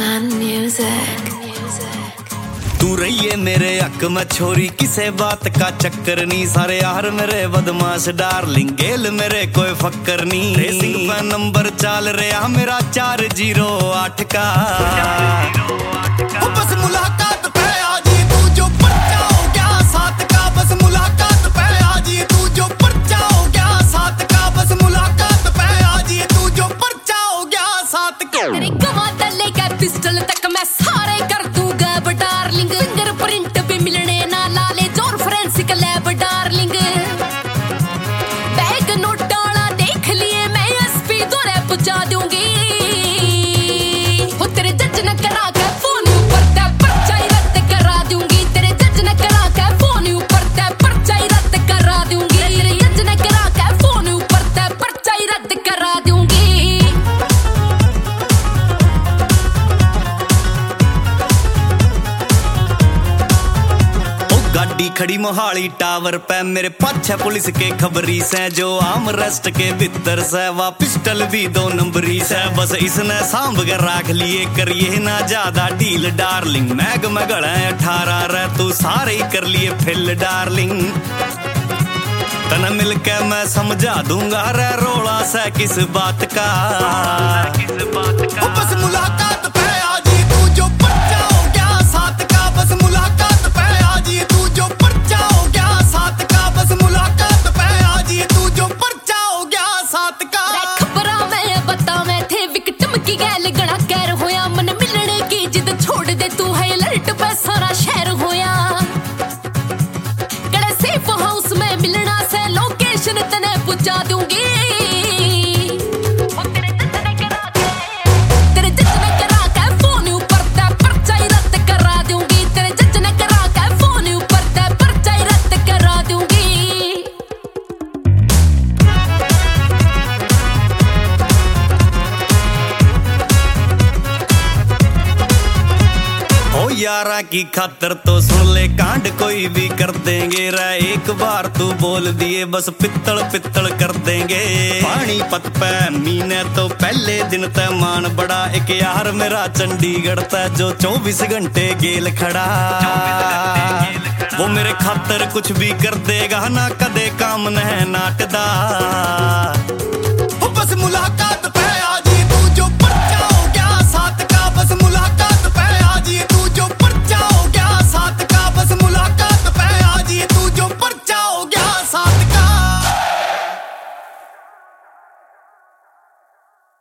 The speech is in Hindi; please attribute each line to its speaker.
Speaker 1: Man Music।
Speaker 2: तू रहिए मेरे हक में छोरी, किसे बात का चक्कर नहीं। सारे यार मेरे बदमाश डार्लिंग, गेल मेरे कोई फक्कर नहीं। रेसिंग पे नंबर चाल रहा मेरा 408 का। बस मुलाकात पे आजी तू जो पर्चा हो गया 7 का। बस मुलाकात पे आजी तू जो पर्चा हो गया 7 का। बस मुलाकात पे आजी तू जो पर्चा हो गया 7 का।
Speaker 1: तेरे गवाता लेकर पिस्टल तक मैं सारे कर दूंगा डार्लिंग। फिंगरप्रिंट भी मिलने ना लाले जोर forensic lab darling. Bag note डाला देख लिए मैं एसपी दौरे पहुंचा दूंगी। वो तेरे जज न करा के फोन ऊपर ते पर्चा ही रद्द करा दूंगी। तेरे जज न करा के फोन ऊपर ते पर्चा ही रद्द करा दूंगी। तेरे जज न करा के फोन ऊपर ते पर्चा ही रद्द करा दूंगी।
Speaker 2: गाड़ी खड़ी मोहाली टावर पे, मेरे पाछे पुलिस के खबरी से। जो आम रेस्ट के भीतर से वा पिस्टल भी 2 नंबरी से। बस इसने सांभ के राख लिए, करिए ना ज्यादा डील डार्लिंग। मैग मगड़ा 18 रे तू सारे ही कर लिए फिल डार्लिंग। तना मिलके मैं समझा दूंगा रे रोला से किस बात का। बस मुलाकात पे आजी तू जो पर्चा हो गया 7 का। बस मुलाकात पे आजी तू जो पर्चा हो गया 7 का। बस मुलाकात पे आजी तू जो पर्चा हो गया 7 का।
Speaker 1: खबरा मैं बतावे थे विक्टिम की गैल गड़ा कैर होया। मन मिलने की जिद छोड़ दे तू है अलर्ट पे सारा शहर होया। गड़े सेफ हाउस में मिलना से लोकेशन तने पहुंचा दूंगी। यारा की खातर तो सुन ले कांड कोई भी कर देंगे रे। एक बार तू बोल दिए बस पित्तल पित्तल कर देंगे। पानी पत पे मीने तो पहले दिन ते मान बड़ा। एक यार मेरा चंडीगढ़ ते जो 24 घंटे गेल खड़ा। वो मेरे खातर कुछ भी कर देगा ना कदे काम न नाटदा।